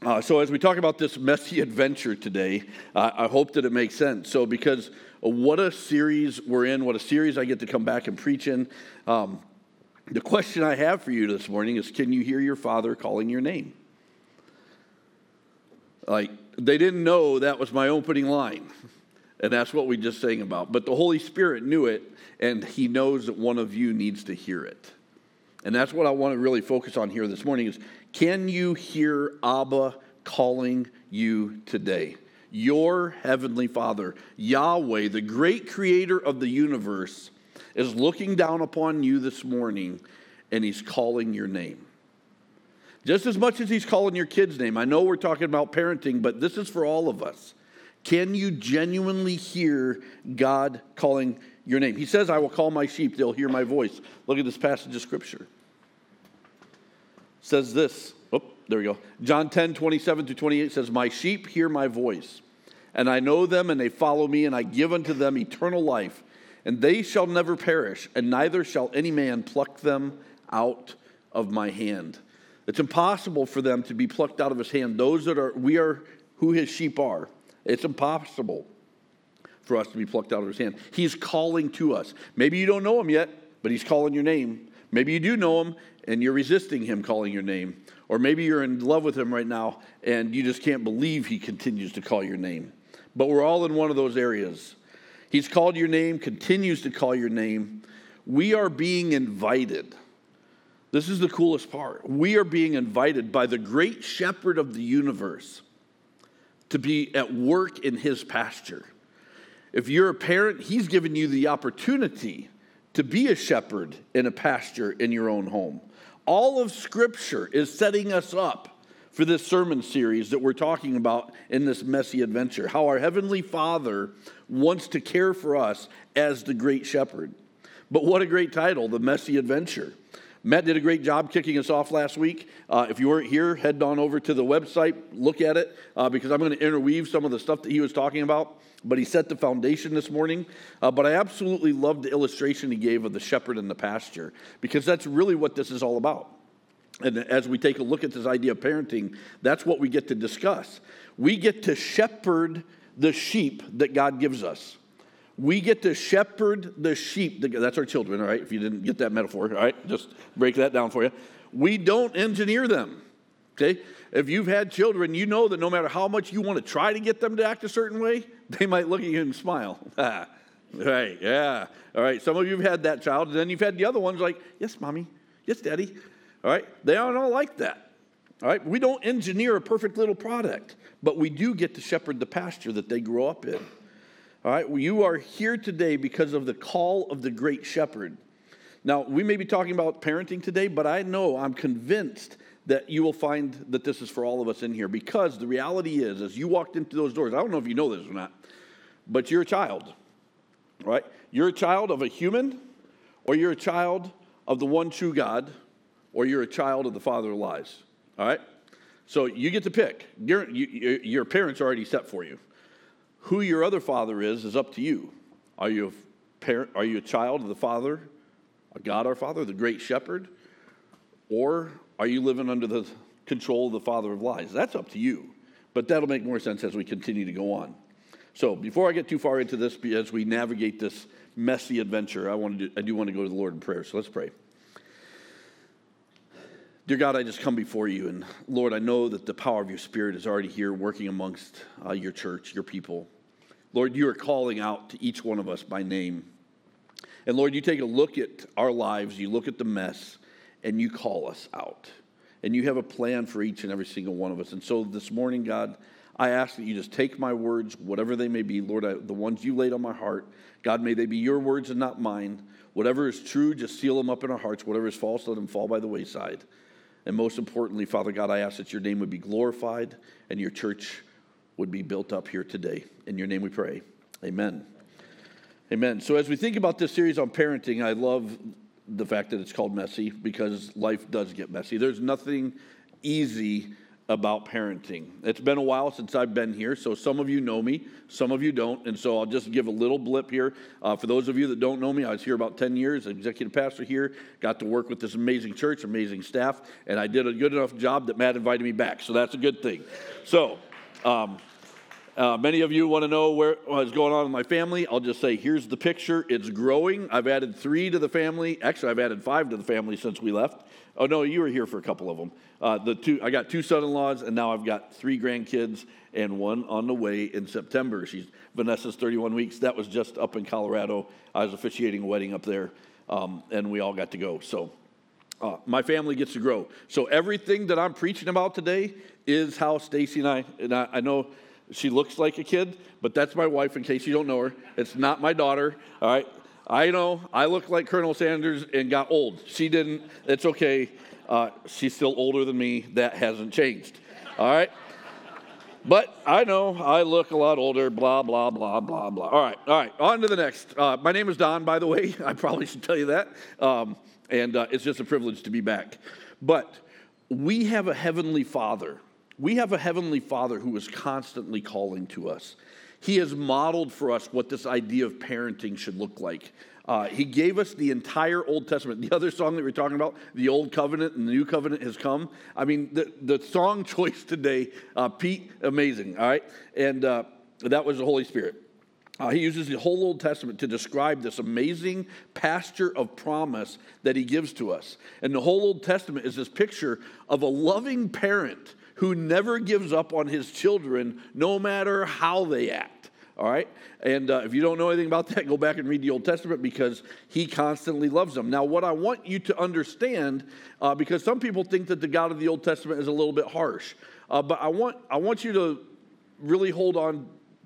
So as we talk about this messy adventure today, I hope that it makes sense. So because what a series we're in, what a series I get to come back and preach in, the question I have for you this morning is, can you hear your Father calling your name? Like, they didn't know that was my opening line, and that's what we just sang about. But the Holy Spirit knew it, and He knows that one of you needs to hear it. And that's what I want to really focus on here this morning is, can you hear Abba calling you today? Your Heavenly Father, Yahweh, the great creator of the universe, is looking down upon you this morning, and He's calling your name. Just as much as He's calling your kid's name. I know we're talking about parenting, but this is for all of us. Can you genuinely hear God calling your name? He says, I will call my sheep, they'll hear my voice. Look at this passage of Scripture. It says this, there we go. John 10:27-28 says, my sheep hear my voice, and I know them, and they follow me, and I give unto them eternal life, and they shall never perish, and neither shall any man pluck them out of my hand. It's impossible for them to be plucked out of His hand. We are who His sheep are. It's impossible for us to be plucked out of His hand. He's calling to us. Maybe you don't know Him yet, but He's calling your name. Maybe you do know Him, and you're resisting Him calling your name. Or maybe you're in love with Him right now, and you just can't believe He continues to call your name. But we're all in one of those areas. He's called your name, continues to call your name. We are being invited. This is the coolest part. We are being invited by the great shepherd of the universe to be at work in His pasture. If you're a parent, He's given you the opportunity to be a shepherd in a pasture in your own home. All of Scripture is setting us up for this sermon series that we're talking about in this messy adventure. How our Heavenly Father wants to care for us as the great shepherd. But what a great title, The Messy Adventure. Matt did a great job kicking us off last week. If you weren't here, head on over to the website, look at it, because I'm going to interweave some of the stuff that he was talking about. But he set the foundation this morning. But I absolutely loved the illustration he gave of the shepherd and the pasture, because that's really what this is all about. And as we take a look at this idea of parenting, that's what we get to discuss. We get to shepherd the sheep that God gives us. We get to shepherd the sheep. That's our children, all right? If you didn't get that metaphor, all right? Just break that down for you. We don't engineer them, okay? If you've had children, you know that no matter how much you want to try to get them to act a certain way, they might look at you and smile. Right, yeah. All right, some of you have had that child, and then you've had the other ones like, yes, Mommy, yes, Daddy. All right, they aren't all like that. All right, we don't engineer a perfect little product, but we do get to shepherd the pasture that they grow up in. All right, well, you are here today because of the call of the great shepherd. Now, we may be talking about parenting today, but I'm convinced that you will find that this is for all of us in here, because the reality is, as you walked into those doors, I don't know if you know this or not, but you're a child, right? You're a child of a human, or you're a child of the one true God, or you're a child of the father of lies, all right? So you get to pick. Your parents are already set for you. Who your other father is up to you. Are you a parent? Are you a child of the Father, a God our Father, the great shepherd? Or are you living under the control of the father of lies? That's up to you. But that'll make more sense as we continue to go on. So before I get too far into this, as we navigate this messy adventure, I do want to go to the Lord in prayer. So let's pray. Dear God, I just come before you, and Lord, I know that the power of your Spirit is already here working amongst your church, your people. Lord, you are calling out to each one of us by name. And Lord, you take a look at our lives, you look at the mess, and you call us out. And you have a plan for each and every single one of us. And so this morning, God, I ask that you just take my words, whatever they may be, Lord, the ones you laid on my heart, God, may they be your words and not mine. Whatever is true, just seal them up in our hearts. Whatever is false, let them fall by the wayside. And most importantly, Father God, I ask that your name would be glorified and your church would be built up here today. In your name we pray. Amen. Amen. So as we think about this series on parenting, I love the fact that it's called messy, because life does get messy. There's nothing easy about parenting. It's been a while since I've been here, so some of you know me, some of you don't, and so I'll just give a little blip here. For those of you that don't know me, I was here about 10 years, executive pastor here, got to work with this amazing church, amazing staff, and I did a good enough job that Matt invited me back, so that's a good thing. So, many of you want to know what's going on in my family. I'll just say, here's the picture. It's growing. I've added 3 to the family. Actually, I've added 5 to the family since we left. Oh, no, you were here for a couple of them. I got 2 son-in-laws, and now I've got 3 grandkids and 1 on the way in September. Vanessa's 31 weeks. That was just up in Colorado. I was officiating a wedding up there, and we all got to go. So my family gets to grow. So everything that I'm preaching about today is how Stacy and I know she looks like a kid, but that's my wife, in case you don't know her. It's not my daughter, all right? I know I look like Colonel Sanders and got old. She didn't. It's okay. She's still older than me. That hasn't changed, all right? But I know I look a lot older, blah, blah, blah, blah, blah. All right, on to the next. My name is Don, by the way. I probably should tell you that. And it's just a privilege to be back. But we have a heavenly Father. We have a heavenly Father who is constantly calling to us. He has modeled for us what this idea of parenting should look like. He gave us the entire Old Testament. The other song that we're talking about, the Old Covenant and the New Covenant has come. I mean, the song choice today, Pete, amazing, all right? And that was the Holy Spirit. He uses the whole Old Testament to describe this amazing pasture of promise that he gives to us. And the whole Old Testament is this picture of a loving parent who never gives up on his children no matter how they act, all right? And if you don't know anything about that, go back and read the Old Testament because he constantly loves them. Now, what I want you to understand, because some people think that the God of the Old Testament is a little bit harsh, but I want you to really hold on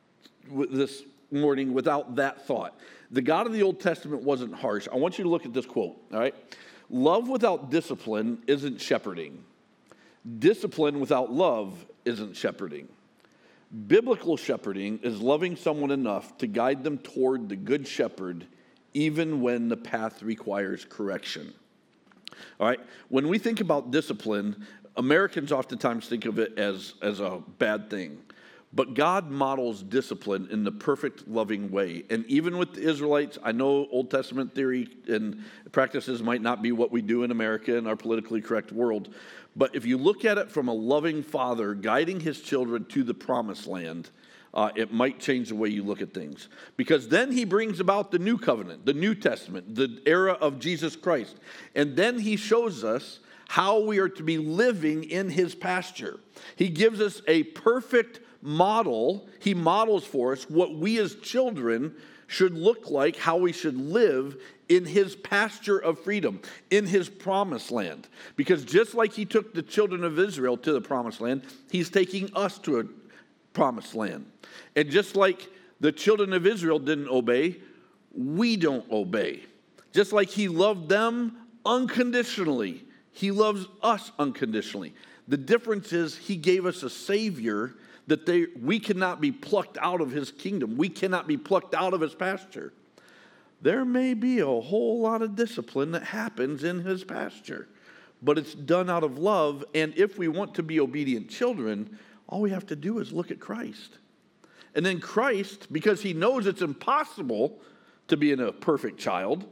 this morning without that thought. The God of the Old Testament wasn't harsh. I want you to look at this quote, all right? Love without discipline isn't shepherding. Discipline without love isn't shepherding. Biblical shepherding is loving someone enough to guide them toward the good shepherd, even when the path requires correction. All right? When we think about discipline, Americans oftentimes think of it as a bad thing. But God models discipline in the perfect, loving way. And even with the Israelites, I know Old Testament theory and practices might not be what we do in America in our politically correct world. But if you look at it from a loving father guiding his children to the promised land, it might change the way you look at things. Because then he brings about the new covenant, the New Testament, the era of Jesus Christ. And then he shows us how we are to be living in his pasture. He gives us a perfect model. He models for us what we as children should look like, how we should live in his pasture of freedom, in his promised land. Because just like he took the children of Israel to the promised land, he's taking us to a promised land. And just like the children of Israel didn't obey, we don't obey. Just like he loved them unconditionally, he loves us unconditionally. The difference is he gave us a Savior that we cannot be plucked out of his kingdom. We cannot be plucked out of his pasture. There may be a whole lot of discipline that happens in his pasture, but it's done out of love. And if we want to be obedient children, all we have to do is look at Christ. And then Christ, because he knows it's impossible to be in a perfect child,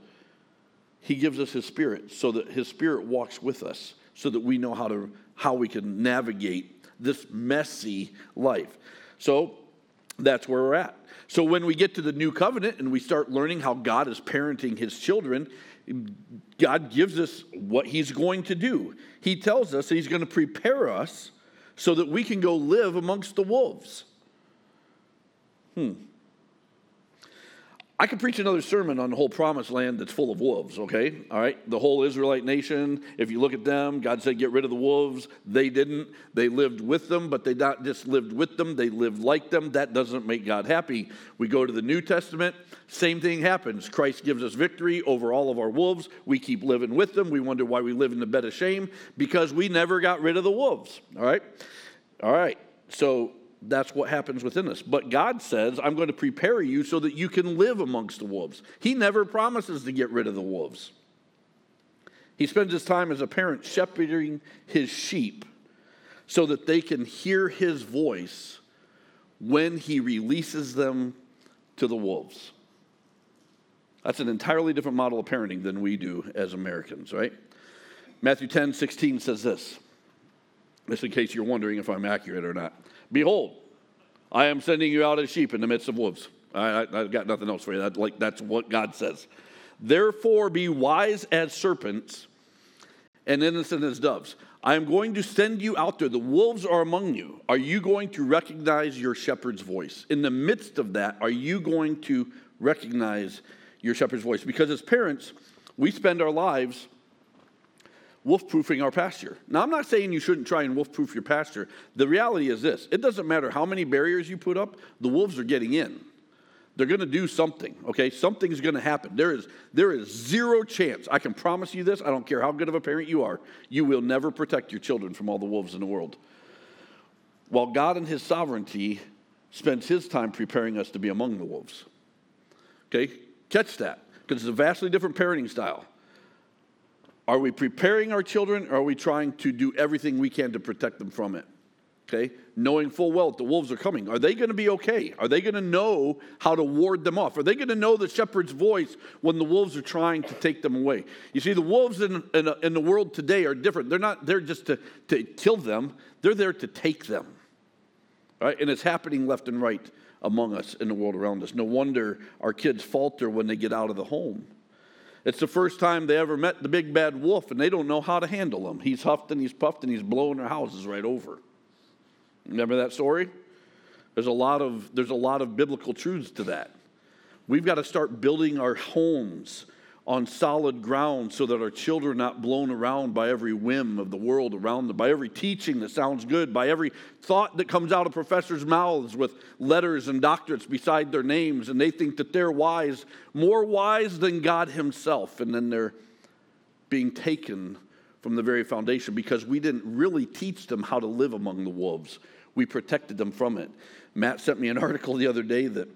he gives us his Spirit so that his Spirit walks with us so that we know how we can navigate this messy life. So that's where we're at. So when we get to the new covenant and we start learning how God is parenting his children, God gives us what he's going to do. He tells us that he's going to prepare us so that we can go live amongst the wolves. I could preach another sermon on the whole promised land that's full of wolves, okay? All right? The whole Israelite nation, if you look at them, God said get rid of the wolves. They didn't. They lived with them, but they not just lived with them, they lived like them. That doesn't make God happy. We go to the New Testament, same thing happens. Christ gives us victory over all of our wolves. We keep living with them. We wonder why we live in the bed of shame, because we never got rid of the wolves, all right? All right, so that's what happens within us. But God says, I'm going to prepare you so that you can live amongst the wolves. He never promises to get rid of the wolves. He spends his time as a parent shepherding his sheep so that they can hear his voice when he releases them to the wolves. That's an entirely different model of parenting than we do as Americans, right? Matthew 10:16 says this, just in case you're wondering if I'm accurate or not. Behold, I am sending you out as sheep in the midst of wolves. I've got nothing else for you. That's what God says. Therefore, be wise as serpents and innocent as doves. I am going to send you out there. The wolves are among you. Are you going to recognize your shepherd's voice? In the midst of that, are you going to recognize your shepherd's voice? Because as parents, we spend our lives wolf-proofing our pasture. Now, I'm not saying you shouldn't try and wolf-proof your pasture. The reality is this. It doesn't matter how many barriers you put up, the wolves are getting in. They're going to do something, okay? Something's going to happen. There is zero chance. I can promise you this. I don't care how good of a parent you are. You will never protect your children from all the wolves in the world. While God in his sovereignty spends his time preparing us to be among the wolves. Okay? Catch that, because it's a vastly different parenting style. Are we preparing our children, or are we trying to do everything we can to protect them from it? Okay? Knowing full well that the wolves are coming. Are they going to be okay? Are they going to know how to ward them off? Are they going to know the shepherd's voice when the wolves are trying to take them away? You see, the wolves in the world today are different. They're not there just to kill them. They're there to take them. Right? And it's happening left and right among us in the world around us. No wonder our kids falter when they get out of the home. It's the first time they ever met the big bad wolf, and they don't know how to handle him. He's huffed and he's puffed and he's blowing their houses right over. Remember that story? There's a lot of biblical truths to that. We've got to start building our homes on solid ground so that our children are not blown around by every whim of the world around them, by every teaching that sounds good, by every thought that comes out of professors' mouths with letters and doctorates beside their names, and they think that they're wise, more wise than God himself, and then they're being taken from the very foundation because we didn't really teach them how to live among the wolves. We protected them from it. Matt sent me an article the other day that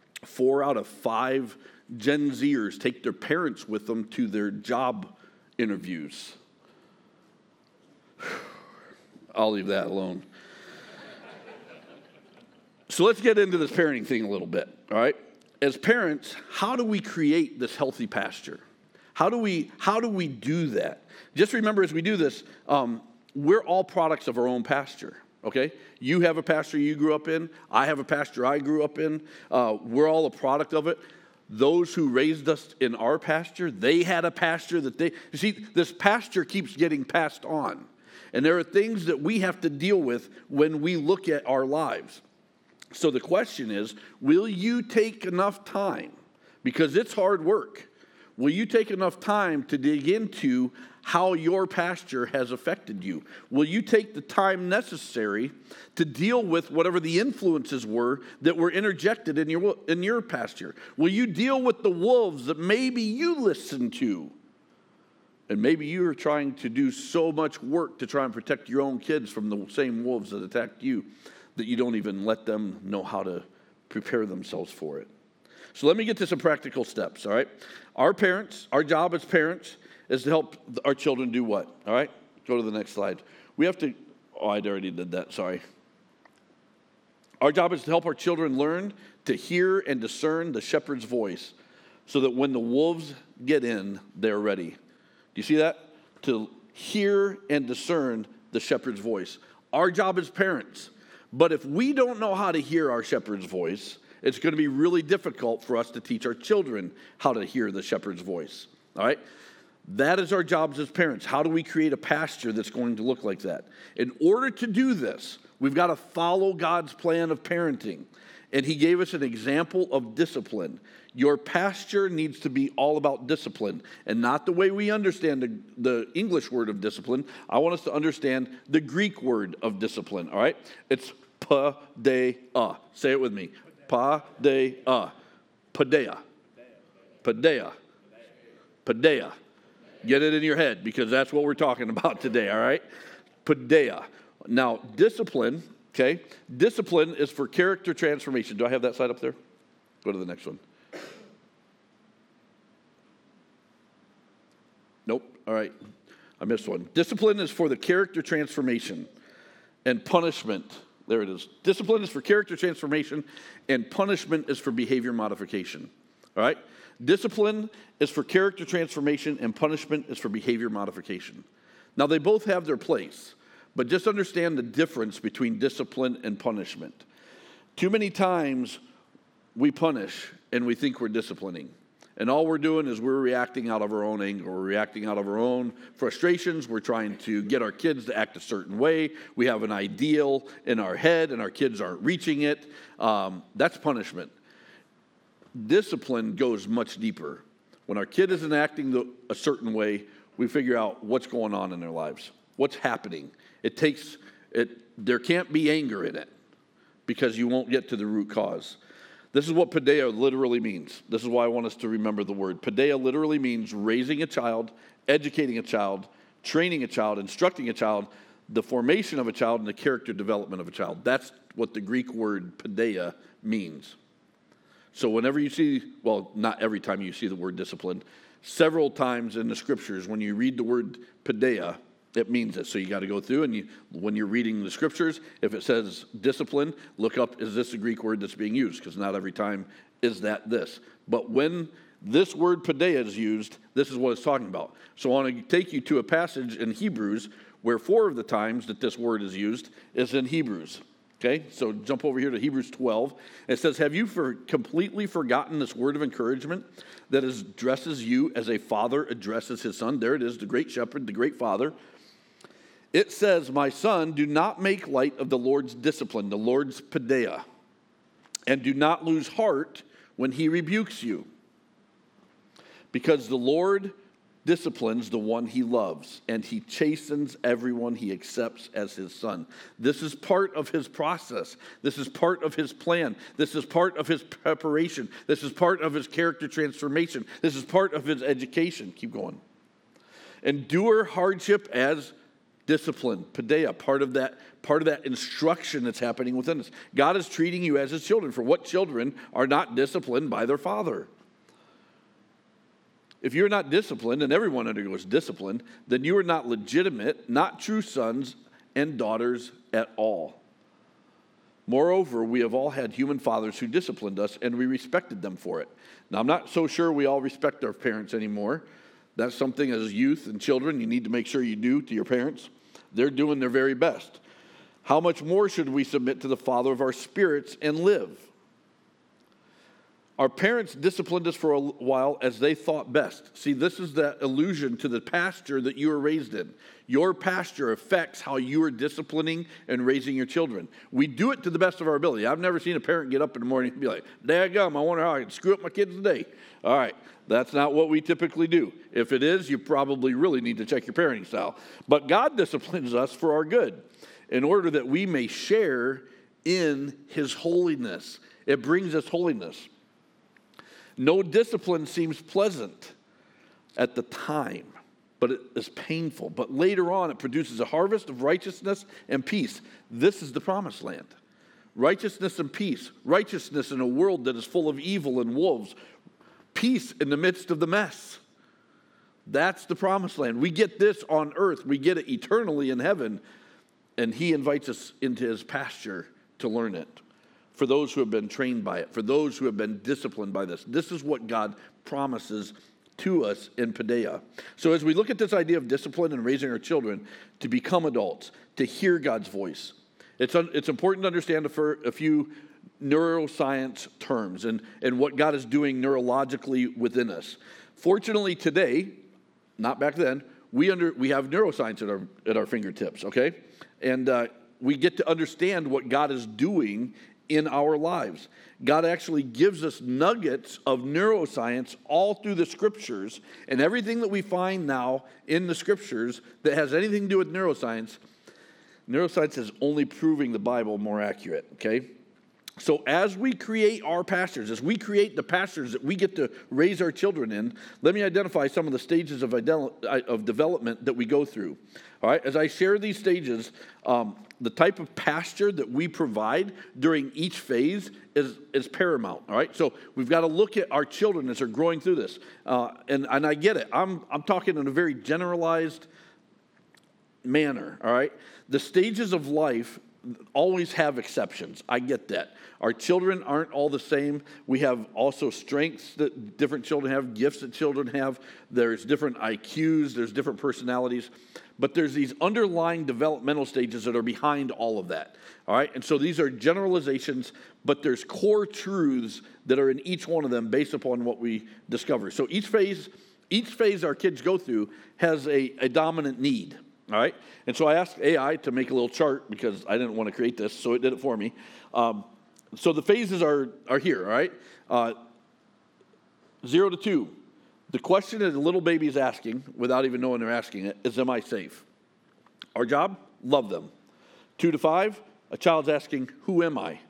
4 out of 5 Gen Zers take their parents with them to their job interviews. I'll leave that alone. So let's get into this parenting thing a little bit, all right? As parents, how do we create this healthy pasture? How do we do that? Just remember as we do this, we're all products of our own pasture. Okay? You have a pasture you grew up in. I have a pasture I grew up in. We're all a product of it. Those who raised us in our pasture, they had a pasture you see, this pasture keeps getting passed on. And there are things that we have to deal with when we look at our lives. So the question is, will you take enough time? Because it's hard work. Will you take enough time to dig into how your pasture has affected you? Will you take the time necessary to deal with whatever the influences were that were interjected in your pasture? Will you deal with the wolves that maybe you listened to? And maybe you are trying to do so much work to try and protect your own kids from the same wolves that attacked you that you don't even let them know how to prepare themselves for it. So let me get to some practical steps, all right? Our job as parents is to help our children do what? All right? Go to the next slide. We have to, I already did that, sorry. Our job is to help our children learn to hear and discern the shepherd's voice so that when the wolves get in, they're ready. Do you see that? To hear and discern the shepherd's voice. Our job as parents. But if we don't know how to hear our shepherd's voice, it's going to be really difficult for us to teach our children how to hear the shepherd's voice. All right? That is our jobs as parents. How do we create a pasture that's going to look like that? In order to do this, we've got to follow God's plan of parenting. And he gave us an example of discipline. Your pasture needs to be all about discipline, and not the way we understand the English word of discipline. I want us to understand the Greek word of discipline, all right? It's paideia. Say it with me. Paideia. Paideia. Paideia. Paideia. Get it in your head, because that's what we're talking about today, all right? Paideia. Now, discipline, okay? Discipline is for character transformation. Do I have that slide up there? Go to the next one. Nope. All right. I missed one. Discipline is for the character transformation. and punishment. There it is. Discipline is for character transformation, and punishment is for behavior modification. All right? Discipline is for character transformation, and punishment is for behavior modification. Now, they both have their place, but just understand the difference between discipline and punishment. Too many times we punish and we think we're disciplining. And all we're doing is we're reacting out of our own anger. We're reacting out of our own frustrations. We're trying to get our kids to act a certain way. We have an ideal in our head and our kids aren't reaching it. That's punishment. Discipline goes much deeper. When our kid isn't acting a certain way, we figure out what's going on in their lives, what's happening. There can't be anger in it because you won't get to the root cause. This is what paideia literally means. This is why I want us to remember the word. Paideia literally means raising a child, educating a child, training a child, instructing a child, the formation of a child, and the character development of a child. That's what the Greek word paideia means. So whenever you see, well, not every time you see the word discipline, several times in the scriptures, when you read the word paideia, it means it. So you got to go through, and when you're reading the scriptures, if it says discipline, look up, is this the Greek word that's being used? Because not every time is that this. But when this word paideia is used, this is what it's talking about. So I want to take you to a passage in Hebrews where 4 of the times that this word is used is in Hebrews. Okay, so jump over here to Hebrews 12. It says, have you completely forgotten this word of encouragement that addresses you as a father addresses his son? There it is, the great shepherd, the great father. It says, my son, do not make light of the Lord's discipline, the Lord's paideia, and do not lose heart when he rebukes you. Because the Lord disciplines the one he loves, and he chastens everyone he accepts as his son. This is part of his process. This is part of his plan. This is part of his preparation. This is part of his character transformation. This is part of his education. Keep going. Endure hardship as discipline, paideia, part of that instruction that's happening within us. God is treating you as his children. For what children are not disciplined by their father? If you're not disciplined, and everyone undergoes discipline, then you are not legitimate, not true sons and daughters at all. Moreover, we have all had human fathers who disciplined us, and we respected them for it. Now, I'm not so sure we all respect our parents anymore. That's something as youth and children you need to make sure you do to your parents. They're doing their very best. How much more should we submit to the Father of our spirits and live? Our parents disciplined us for a while as they thought best. See, this is that allusion to the pasture that you were raised in. Your pasture affects how you are disciplining and raising your children. We do it to the best of our ability. I've never seen a parent get up in the morning and be like, daggum, I wonder how I can screw up my kids today. All right, that's not what we typically do. If it is, you probably really need to check your parenting style. But God disciplines us for our good in order that we may share in his holiness. It brings us holiness. No discipline seems pleasant at the time, but it is painful. But later on, it produces a harvest of righteousness and peace. This is the promised land. Righteousness and peace. Righteousness in a world that is full of evil and wolves. Peace in the midst of the mess. That's the promised land. We get this on earth. We get it eternally in heaven. And he invites us into his pasture to learn it. For those who have been trained by it, for those who have been disciplined by this. This is what God promises to us in paideia. So as we look at this idea of discipline and raising our children to become adults, to hear God's voice, it's important to understand a few neuroscience terms and what God is doing neurologically within us. Fortunately today, not back then, we have neuroscience at our fingertips, okay? And we get to understand what God is doing in our lives. God actually gives us nuggets of neuroscience all through the scriptures, and everything that we find now in the scriptures that has anything to do with neuroscience is only proving the Bible more accurate, okay? So as we create our pastures, as we create the pastures that we get to raise our children in, let me identify some of the stages of development that we go through. All right, as I share these stages, the type of pasture that we provide during each phase is paramount. All right, so we've got to look at our children as they're growing through this, and I get it. I'm talking in a very generalized manner, all right? The stages of life always have exceptions. I get that. Our children aren't all the same. We have also strengths that different children have, gifts that children have. There's different IQs, there's different personalities. But there's these underlying developmental stages that are behind all of that, all right? And so these are generalizations, but there's core truths that are in each one of them based upon what we discover. So each phase our kids go through has a dominant need. All right, and so I asked AI to make a little chart because I didn't want to create this, so it did it for me. So the phases are here, all right? 0 to 2. The question that the little baby is asking, without even knowing they're asking it, is, am I safe? Our job? Love them. 2 to 5, a child's asking, who am I?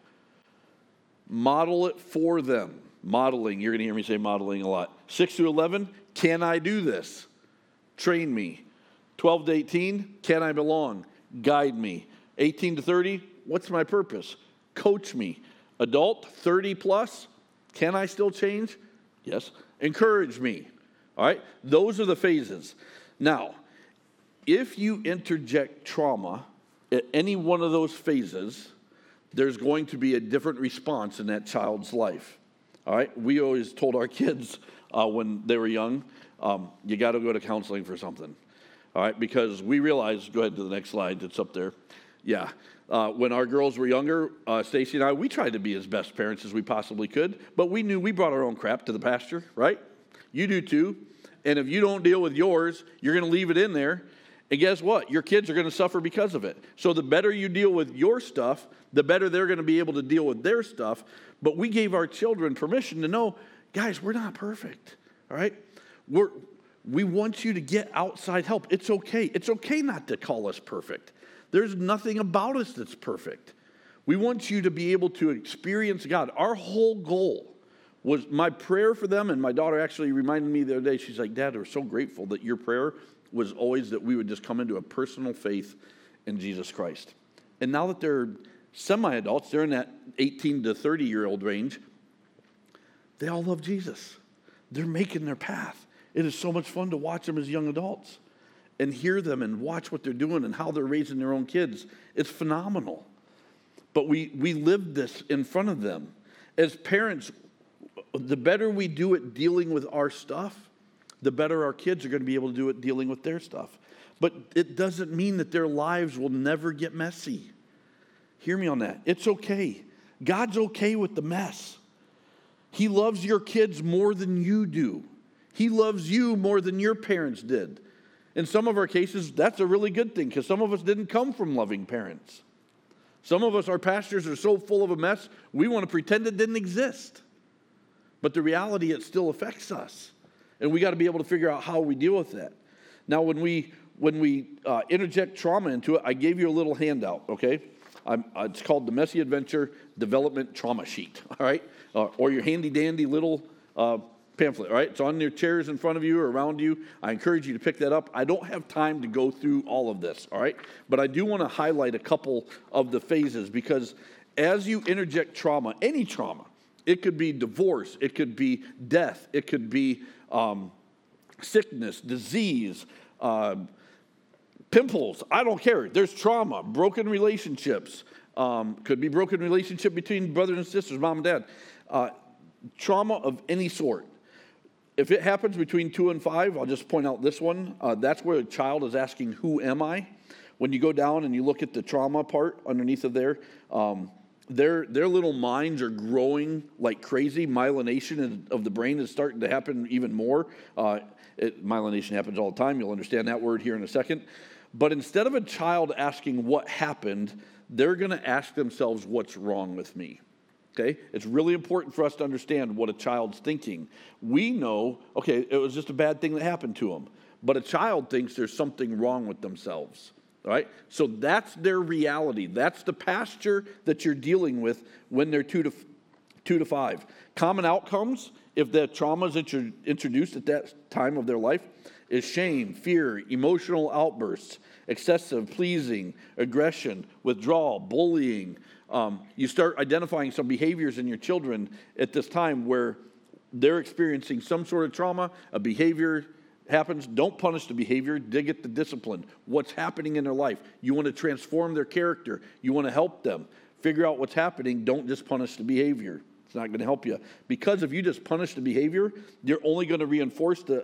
Model it for them. Modeling, you're going to hear me say modeling a lot. 6 to 11, can I do this? Train me. 12 to 18, can I belong? Guide me. 18 to 30, what's my purpose? Coach me. Adult, 30 plus, can I still change? Yes. Encourage me. All right? Those are the phases. Now, if you interject trauma at any one of those phases, there's going to be a different response in that child's life. All right? We always told our kids when they were young, you got to go to counseling for something. All right, because we realized, go ahead to the next slide, it's up there. Yeah, when our girls were younger, Stacy and I, we tried to be as best parents as we possibly could, but we knew we brought our own crap to the pasture, right? You do too. And if you don't deal with yours, you're going to leave it in there. And guess what? Your kids are going to suffer because of it. So the better you deal with your stuff, the better they're going to be able to deal with their stuff. But we gave our children permission to know, guys, we're not perfect, all right? We want you to get outside help. It's okay. It's okay not to call us perfect. There's nothing about us that's perfect. We want you to be able to experience God. Our whole goal was my prayer for them, and my daughter actually reminded me the other day, she's like, Dad, we're so grateful that your prayer was always that we would just come into a personal faith in Jesus Christ. And now that they're semi-adults, they're in that 18 to 30-year-old range, they all love Jesus. They're making their path. It is so much fun to watch them as young adults and hear them and watch what they're doing and how they're raising their own kids. It's phenomenal. But we live this in front of them. As parents, the better we do it dealing with our stuff, the better our kids are going to be able to do it dealing with their stuff. But it doesn't mean that their lives will never get messy. Hear me on that. It's okay. God's okay with the mess. He loves your kids more than you do. He loves you more than your parents did. In some of our cases, that's a really good thing because some of us didn't come from loving parents. Some of us, our pastors are so full of a mess, we want to pretend it didn't exist. But the reality, it still affects us. And we got to be able to figure out how we deal with that. Now, when we interject trauma into it, I gave you a little handout, okay? It's called the Messy Adventure Development Trauma Sheet, all right? Or your handy-dandy little pamphlet, all right? It's on your chairs in front of you or around you. I encourage you to pick that up. I don't have time to go through all of this, all right? But I do want to highlight a couple of the phases because as you interject trauma, any trauma, it could be divorce, it could be death, it could be sickness, disease, pimples, I don't care. There's trauma, broken relationships, could be broken relationship between brothers and sisters, mom and dad. Trauma of any sort. If it happens between 2 and 5, I'll just point out this one. That's where a child is asking, who am I? When you go down and you look at the trauma part underneath of there, their little minds are growing like crazy. Myelination of the brain is starting to happen even more. Myelination happens all the time. You'll understand that word here in a second. But instead of a child asking what happened, they're going to ask themselves, what's wrong with me? Okay? It's really important for us to understand what a child's thinking. We know, okay, it was just a bad thing that happened to them. But a child thinks there's something wrong with themselves. All right? So that's their reality. That's the pasture that you're dealing with when they're 2 to 5. Common outcomes, if the trauma is introduced at that time of their life, is shame, fear, emotional outbursts, excessive pleasing, aggression, withdrawal, bullying. You start identifying some behaviors in your children at this time where they're experiencing some sort of trauma, a behavior happens, don't punish the behavior, dig at the discipline. What's happening in their life? You want to transform their character. You want to help them. Figure out what's happening. Don't just punish the behavior. It's not going to help you. Because if you just punish the behavior, you're only going to reinforce the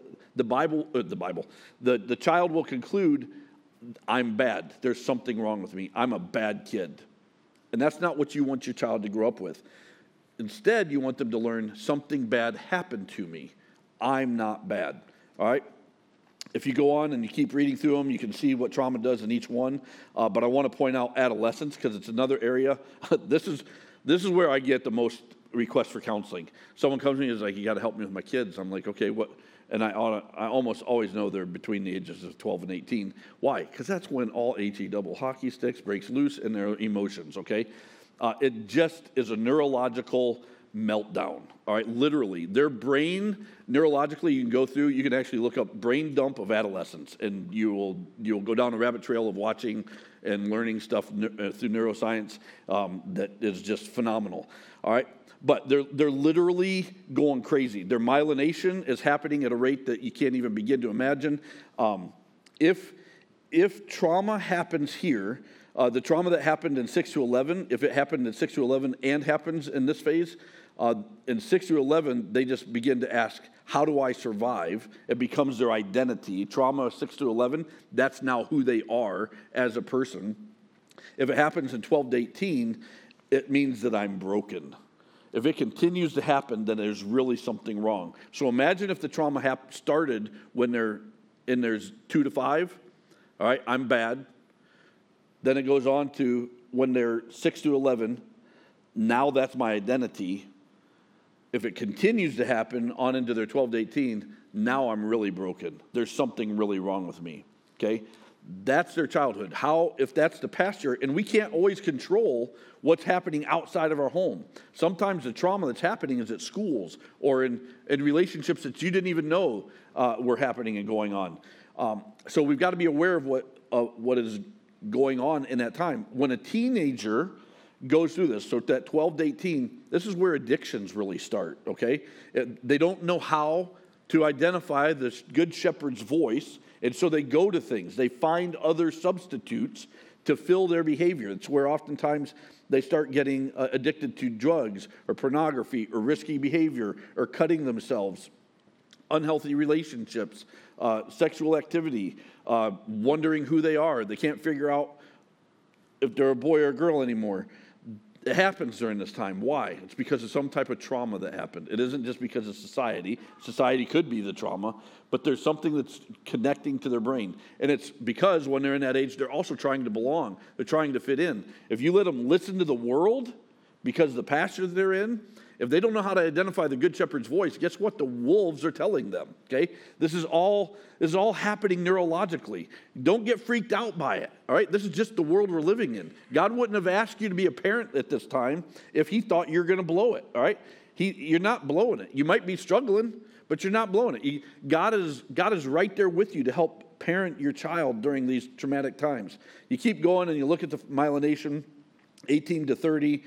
child will conclude, I'm bad. There's something wrong with me. I'm a bad kid. And that's not what you want your child to grow up with. Instead, you want them to learn something bad happened to me. I'm not bad. All right? If you go on and you keep reading through them, you can see what trauma does in each one. But I want to point out adolescence because it's another area. This is where I get the most requests for counseling. Someone comes to me and is like, you got to help me with my kids. I'm like, okay, what? And I almost always know they're between the ages of 12 and 18. Why? Because that's when all HE double hockey sticks breaks loose in their emotions, okay? It just is a neurological meltdown, all right? Literally. Their brain, neurologically, you can go through, you can actually look up brain dump of adolescence, and you'll go down a rabbit trail of watching and learning stuff through neuroscience that is just phenomenal, all right? But they're literally going crazy. Their myelination is happening at a rate that you can't even begin to imagine. If trauma happens here, the trauma that happened in 6 to 11, if it happened in 6 to 11 and happens in this phase, in 6 to 11, they just begin to ask, how do I survive? It becomes their identity. Trauma 6 to 11, that's now who they are as a person. If it happens in 12 to 18, it means that I'm broken. If it continues to happen, then there's really something wrong. So imagine if the trauma started when they're in their 2 to 5. All right, I'm bad. Then it goes on to when they're 6 to 11. Now that's my identity. If it continues to happen on into their 12 to 18, now I'm really broken. There's something really wrong with me. Okay? That's their childhood. How, if that's the pasture, and we can't always control what's happening outside of our home. Sometimes the trauma that's happening is at schools or in relationships that you didn't even know were happening and going on. So we've got to be aware of what is going on in that time. When a teenager goes through this, so that 12 to 18, this is where addictions really start, okay? They don't know how to identify this good shepherd's voice, and so they go to things. They find other substitutes to fill their behavior. It's where oftentimes they start getting addicted to drugs or pornography or risky behavior or cutting themselves, unhealthy relationships, sexual activity, wondering who they are. They can't figure out if they're a boy or a girl anymore. It happens during this time. Why? It's because of some type of trauma that happened. It isn't just because of society. Society could be the trauma, but there's something that's connecting to their brain. And it's because when they're in that age, they're also trying to belong. They're trying to fit in. If you let them listen to the world because of the pasture they're in, if they don't know how to identify the good shepherd's voice, guess what? The wolves are telling them, okay? This is all happening neurologically. Don't get freaked out by it, all right? This is just the world we're living in. God wouldn't have asked you to be a parent at this time if he thought you're going to blow it, all right? You're not blowing it. You might be struggling, but you're not blowing it. God is right there with you to help parent your child during these traumatic times. You keep going and you look at the myelination, 18 to 30,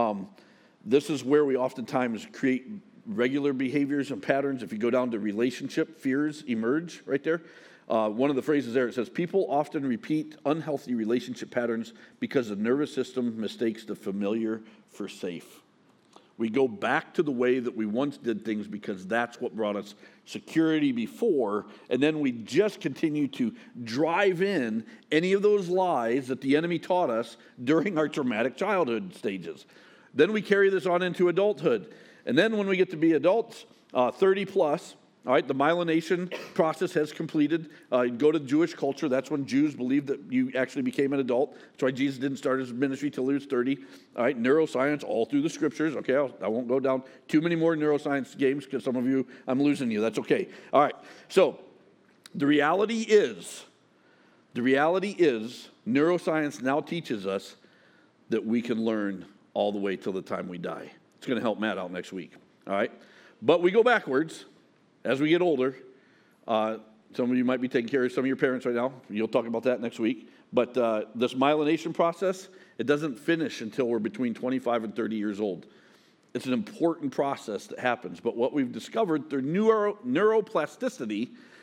this is where we oftentimes create regular behaviors and patterns. If you go down to relationship, fears emerge right there. One of the phrases there, it says, people often repeat unhealthy relationship patterns because the nervous system mistakes the familiar for safe. We go back to the way that we once did things because that's what brought us security before, and then we just continue to drive in any of those lies that the enemy taught us during our traumatic childhood stages. Then we carry this on into adulthood. And then when we get to be adults, 30 plus, all right, the myelination process has completed. You go to Jewish culture, that's when Jews believed that you actually became an adult. That's why Jesus didn't start his ministry till he was 30. All right, neuroscience, all through the scriptures. Okay, I won't go down too many more neuroscience games because some of you, I'm losing you. That's okay. All right, so the reality is, neuroscience now teaches us that we can learn all the way till the time we die. It's going to help Matt out next week, all right? But we go backwards as we get older. Some of you might be taking care of some of your parents right now. You'll talk about that next week. But this myelination process, it doesn't finish until we're between 25 and 30 years old. It's an important process that happens. But what we've discovered through neuroplasticity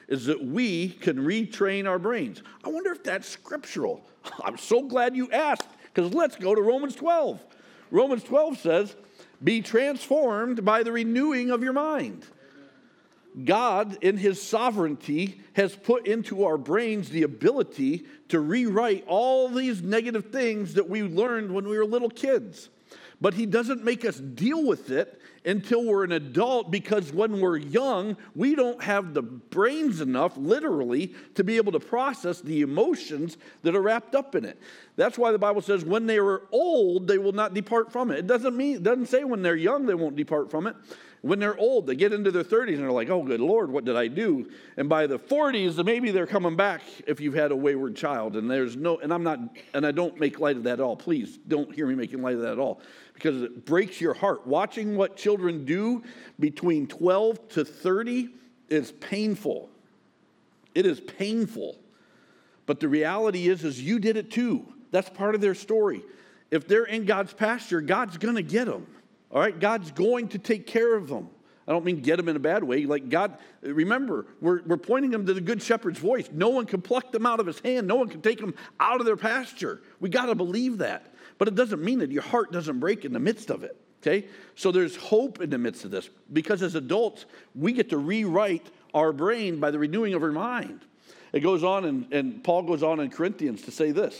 is that we can retrain our brains. I wonder if that's scriptural. I'm so glad you asked, because let's go to Romans 12. Romans 12 says, be transformed by the renewing of your mind. God, in his sovereignty, has put into our brains the ability to rewrite all these negative things that we learned when we were little kids. But he doesn't make us deal with it until we're an adult, because when we're young, we don't have the brains enough, literally, to be able to process the emotions that are wrapped up in it. That's why the Bible says when they are old, they will not depart from it. It doesn't say when they're young, they won't depart from it. When they're old, they get into their 30s and they're like, oh, good Lord, what did I do? And by the 40s, maybe they're coming back if you've had a wayward child. And I don't make light of that at all. Please don't hear me making light of that at all, because it breaks your heart. Watching what children do between 12 to 30 is painful. It is painful. But the reality is you did it too. That's part of their story. If they're in God's pasture, God's going to get them. All right, God's going to take care of them. I don't mean get them in a bad way. Like God, remember, we're pointing them to the good shepherd's voice. No one can pluck them out of his hand. No one can take them out of their pasture. We got to believe that. But it doesn't mean that your heart doesn't break in the midst of it. Okay? So there's hope in the midst of this, because as adults, we get to rewrite our brain by the renewing of our mind. It goes on, and Paul goes on in Corinthians to say this.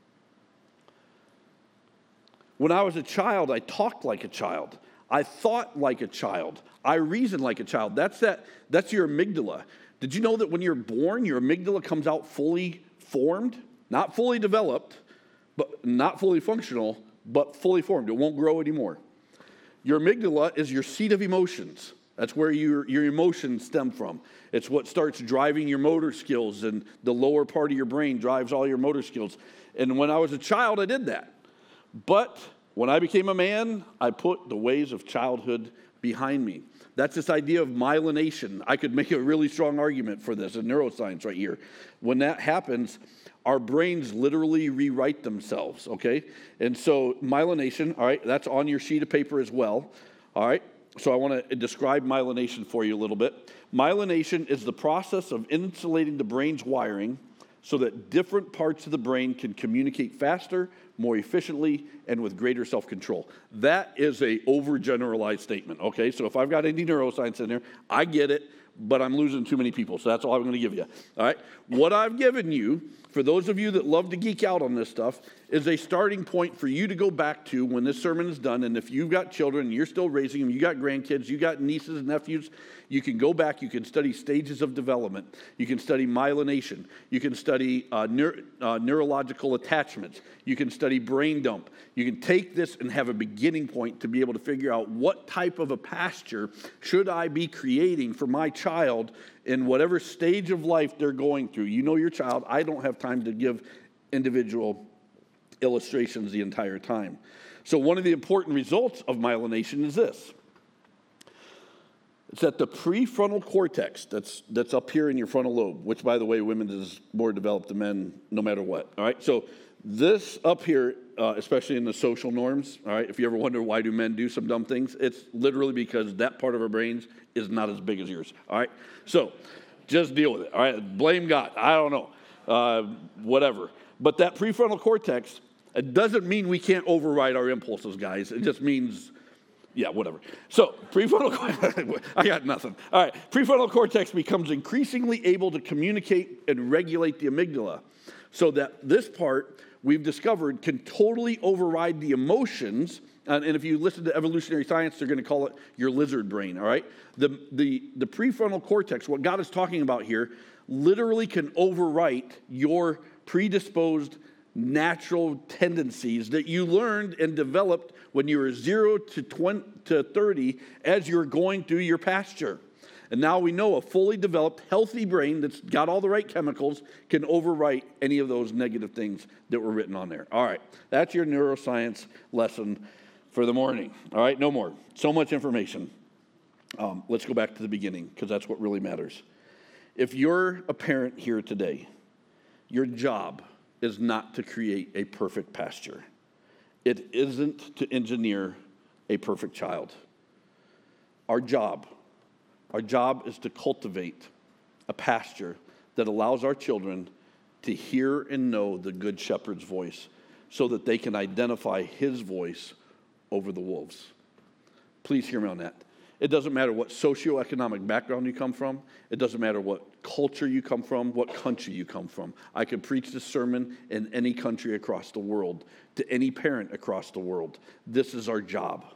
When I was a child, I talked like a child. I thought like a child. I reasoned like a child. That's your amygdala. Did you know that when you're born, your amygdala comes out fully formed? Not fully developed, but not fully functional, but fully formed. It won't grow anymore. Your amygdala is your seat of emotions. That's where your emotions stem from. It's what starts driving your motor skills, and the lower part of your brain drives all your motor skills. And when I was a child, I did that. But when I became a man, I put the ways of childhood behind me. That's this idea of myelination. I could make a really strong argument for this in neuroscience right here. When that happens, our brains literally rewrite themselves, okay? And so myelination, all right, that's on your sheet of paper as well, all right? So I want to describe myelination for you a little bit. Myelination is the process of insulating the brain's wiring so that different parts of the brain can communicate faster, more efficiently, and with greater self-control. That is a overgeneralized statement, okay? So if I've got any neuroscience in there, I get it, but I'm losing too many people, so that's all I'm going to give you, all right? What I've given you, for those of you that love to geek out on this stuff, is a starting point for you to go back to when this sermon is done. And if you've got children and you're still raising them, you got grandkids, you got nieces and nephews, you can go back, you can study stages of development, you can study myelination, you can study neurological attachments, you can study brain dump. You can take this and have a beginning point to be able to figure out what type of a pasture should I be creating for my child in whatever stage of life they're going through. You know your child. I don't have time to give individual illustrations the entire time. So one of the important results of myelination is this. It's that the prefrontal cortex that's up here in your frontal lobe, which, by the way, women is more developed than men no matter what, all right? So this up here, especially in the social norms, all right, if you ever wonder why do men do some dumb things, it's literally because that part of our brains is not as big as yours, all right? So just deal with it, all right? Blame God. I don't know, whatever. But that prefrontal cortex, it doesn't mean we can't override our impulses, guys. It just means... yeah, whatever. So prefrontal, I got nothing. All right, prefrontal cortex becomes increasingly able to communicate and regulate the amygdala, so that this part we've discovered can totally override the emotions. And if you listen to evolutionary science, they're going to call it your lizard brain. All right, the prefrontal cortex, what God is talking about here, literally can overwrite your predisposed natural tendencies that you learned and developed when you were 0 to 30 as you're going through your pasture. And now we know a fully developed, healthy brain that's got all the right chemicals can overwrite any of those negative things that were written on there. All right, that's your neuroscience lesson for the morning. All right, no more. So much information. Let's go back to the beginning, because that's what really matters. If you're a parent here today, your job is not to create a perfect pasture. It isn't to engineer a perfect child. Our job is to cultivate a pasture that allows our children to hear and know the Good Shepherd's voice so that they can identify his voice over the wolves. Please hear me on that. It doesn't matter what socioeconomic background you come from. It doesn't matter what culture you come from, what country you come from. I could preach this sermon in any country across the world, to any parent across the world. This is our job.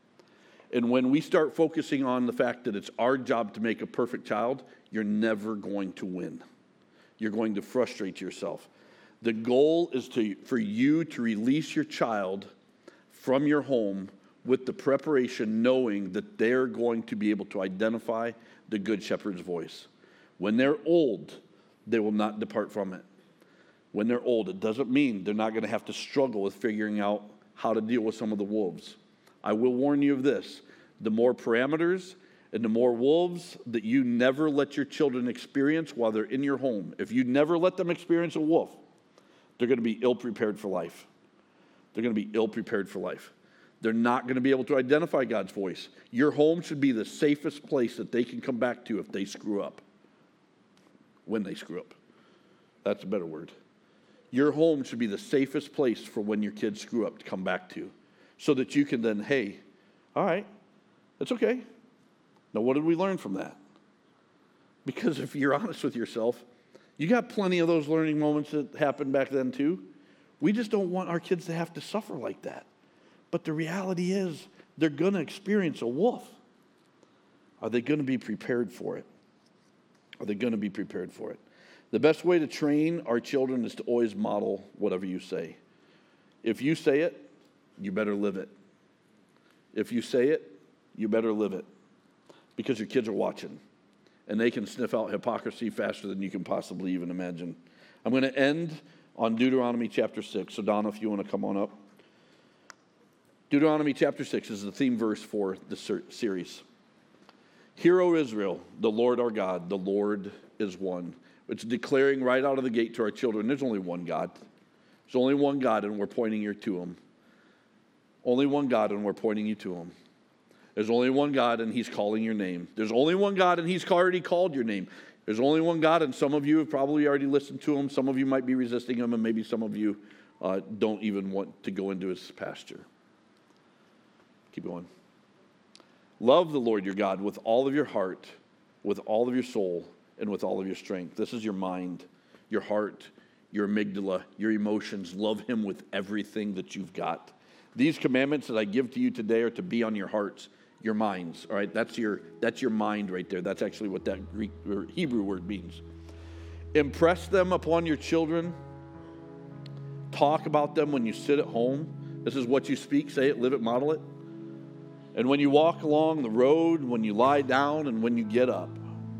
And when we start focusing on the fact that it's our job to make a perfect child, you're never going to win. You're going to frustrate yourself. The goal is for you to release your child from your home with the preparation, knowing that they're going to be able to identify the Good Shepherd's voice. When they're old, they will not depart from it. When they're old, it doesn't mean they're not going to have to struggle with figuring out how to deal with some of the wolves. I will warn you of this. The more parameters and the more wolves that you never let your children experience while they're in your home, if you never let them experience a wolf, they're going to be ill-prepared for life. They're going to be ill-prepared for life. They're not going to be able to identify God's voice. Your home should be the safest place that they can come back to if they screw up. When they screw up. That's a better word. Your home should be the safest place for when your kids screw up to come back to. So that you can then, hey, all right, that's okay. Now what did we learn from that? Because if you're honest with yourself, you got plenty of those learning moments that happened back then too. We just don't want our kids to have to suffer like that. But the reality is, they're going to experience a wolf. Are they going to be prepared for it? Are they going to be prepared for it? The best way to train our children is to always model whatever you say. If you say it, you better live it. If you say it, you better live it. Because your kids are watching. And they can sniff out hypocrisy faster than you can possibly even imagine. I'm going to end on Deuteronomy chapter 6. So Donna, if you want to come on up. Deuteronomy chapter 6 is the theme verse for the series. Hear, O Israel, the Lord our God, the Lord is one. It's declaring right out of the gate to our children, there's only one God. There's only one God, and we're pointing you to him. Only one God, and we're pointing you to him. There's only one God, and he's calling your name. There's only one God, and he's already called your name. There's only one God, and some of you have probably already listened to him. Some of you might be resisting him, and maybe some of you don't even want to go into his pasture. Keep going. Love the Lord your God with all of your heart, with all of your soul, and with all of your strength. This is your mind, your heart, your amygdala, your emotions. Love him with everything that you've got. These commandments that I give to you today are to be on your hearts, your minds. All right, that's your mind right there. That's actually what that Greek or Hebrew word means. Impress them upon your children. Talk about them when you sit at home. This is what you speak, say it, live it, model it. And when you walk along the road, when you lie down, and when you get up,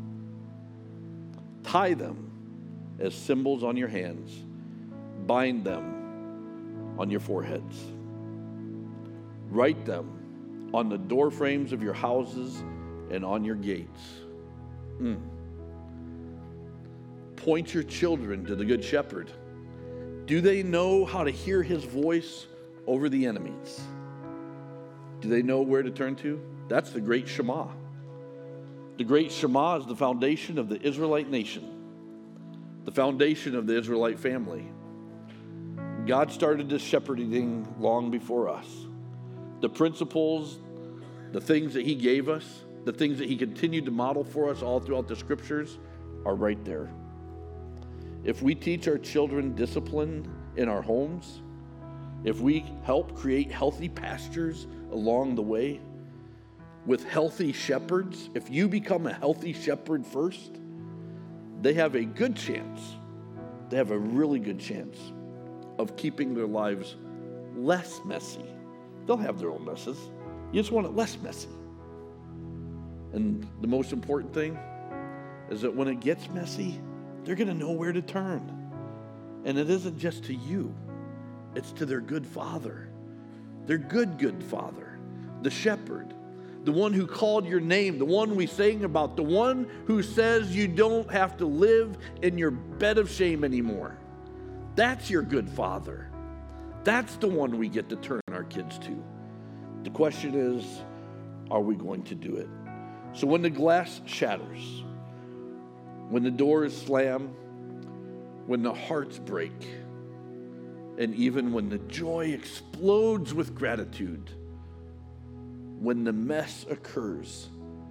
tie them as symbols on your hands. Bind them on your foreheads. Write them on the door frames of your houses and on your gates. Point your children to the Good Shepherd. Do they know how to hear his voice over the enemies? Do they know where to turn to? That's the great Shema. The great Shema is the foundation of the Israelite nation, the foundation of the Israelite family. God started this shepherding long before us. The principles, the things that he gave us, the things that he continued to model for us all throughout the scriptures are right there. If we teach our children discipline in our homes, if we help create healthy pastures along the way with healthy shepherds, if you become a healthy shepherd first, they have a good chance, they have a really good chance of keeping their lives less messy. They'll have their own messes. You just want it less messy. And the most important thing is that when it gets messy, they're going to know where to turn. And it isn't just to you. It's to their good father. Their good father. The shepherd. The one who called your name. The one we sang about. The one who says you don't have to live in your bed of shame anymore. That's your good father. That's the one we get to turn our kids to. The question is, are we going to do it? So when the glass shatters, when the doors slam, when the hearts break, and even when the joy explodes with gratitude, when the mess occurs,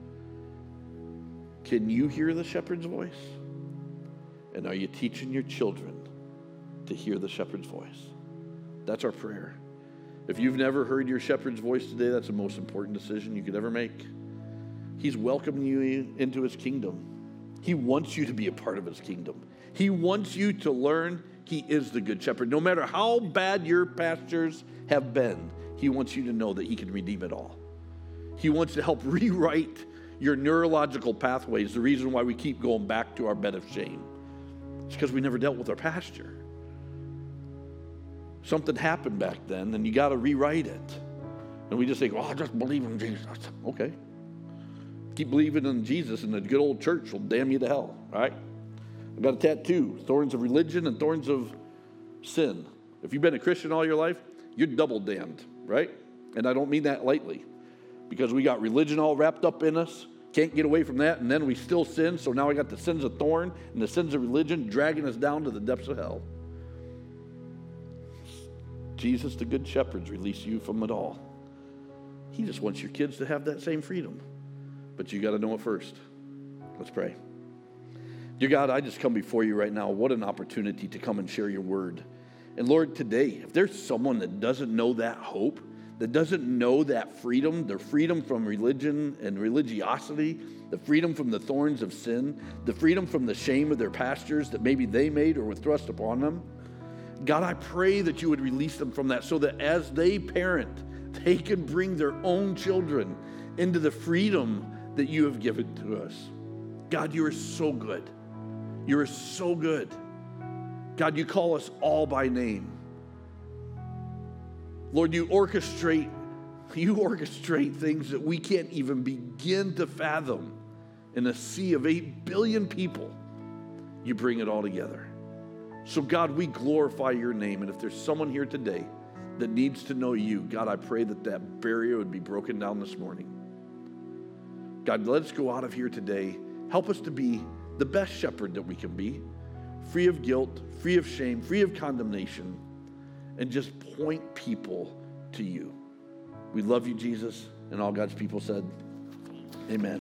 can you hear the shepherd's voice? And are you teaching your children to hear the shepherd's voice? That's our prayer. If you've never heard your shepherd's voice today, that's the most important decision you could ever make. He's welcoming you into his kingdom. He wants you to be a part of his kingdom. He wants you to learn he is the good shepherd. No matter how bad your pastures have been, he wants you to know that he can redeem it all. He wants to help rewrite your neurological pathways, the reason why we keep going back to our bed of shame. It's because we never dealt with our pasture. Something happened back then, and you got to rewrite it. And we just think, oh, I just believe in Jesus. Okay. Keep believing in Jesus, and the good old church will damn you to hell, right? I got a tattoo, thorns of religion and thorns of sin. If you've been a Christian all your life, you're double damned, right? And I don't mean that lightly, because we got religion all wrapped up in us, can't get away from that, and then we still sin, so now we got the sins of thorn and the sins of religion dragging us down to the depths of hell. Jesus, the good shepherd, release you from it all. He just wants your kids to have that same freedom, but you got to know it first. Let's pray. Dear God, I just come before you right now. What an opportunity to come and share your word. And Lord, today, if there's someone that doesn't know that hope, that doesn't know that freedom, the freedom from religion and religiosity, the freedom from the thorns of sin, the freedom from the shame of their pastures that maybe they made or were thrust upon them, God, I pray that you would release them from that so that as they parent, they can bring their own children into the freedom that you have given to us. God, you are so good. You are so good. God, you call us all by name. Lord, you orchestrate things that we can't even begin to fathom. In a sea of 8 billion people, you bring it all together. So God, we glorify your name. And if there's someone here today that needs to know you, God, I pray that that barrier would be broken down this morning. God, let us go out of here today. Help us to be the best shepherd that we can be, free of guilt, free of shame, free of condemnation, and just point people to you. We love you, Jesus, and all God's people said, amen.